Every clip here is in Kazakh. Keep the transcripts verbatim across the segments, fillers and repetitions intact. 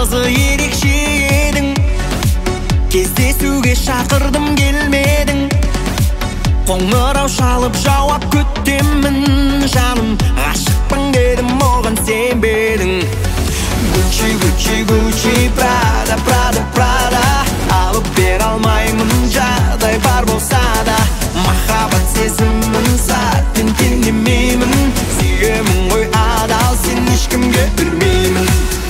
Жалғызы ерекше едің, кездесуге шақырдым келмедің. Қоңырау шалып жауап күтемін жаным, ғашықпын дедім оған сенбедің. Гуччи, Гуччи, Гуччи, Прада, Прада, Прада, алып бер алмаймын жағдай бар болса да. Махаббат сезімін сәттен теңдемеймін, сүйемін ғой адал сен ешкімге бермеймін.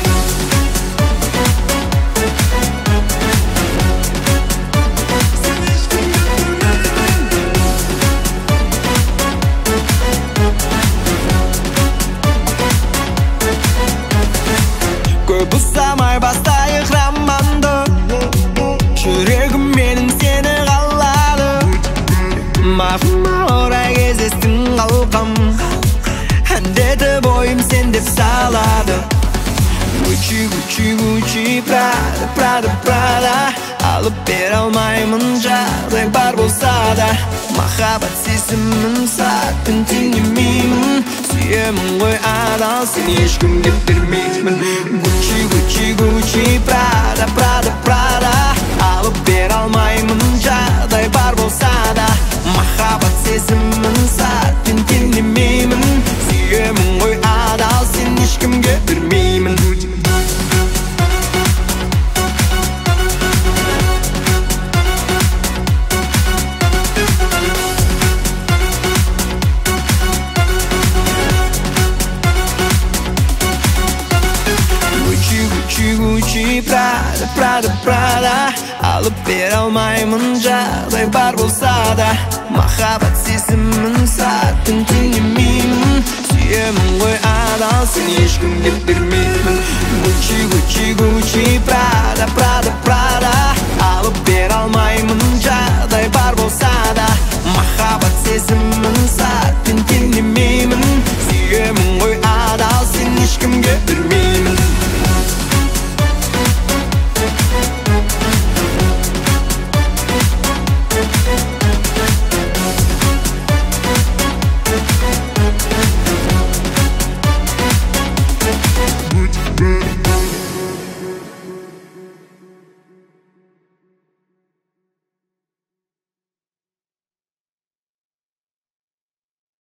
Көп ұзамай бастайық романды, жүрегім менің сені қалады. Мағыма орай кездестің қалқам, әндетіп ойым сен деп салады. Гуччи, Гуччи, Гуччи, Прада, Прада, Прада, алып бер алмаймын жағдай бар болса да. Махаббат сезімін сәттен теңдемеймін, сүйемін ғой адал сен ешкімге бермеймін. Гуччи, Гуччи, Гуччи, Прада, Прада, Прада, алып бер алмаймын жағдай бар болса да. Махаббат сезімін сәттен теңдемеймін, сүйемін ғой адал сен ешкімге бермеймін. Гуччи, Гуччи, Прада, Прада, Прада, алып бер алмаймын жағдай бар болса да. Махаббат сезімін сәттен теңдемеймін, сүйемін ғой адал сен ешкімге бермеймін. Гуччи, Гуччи, Гуччи, Прада, Прада.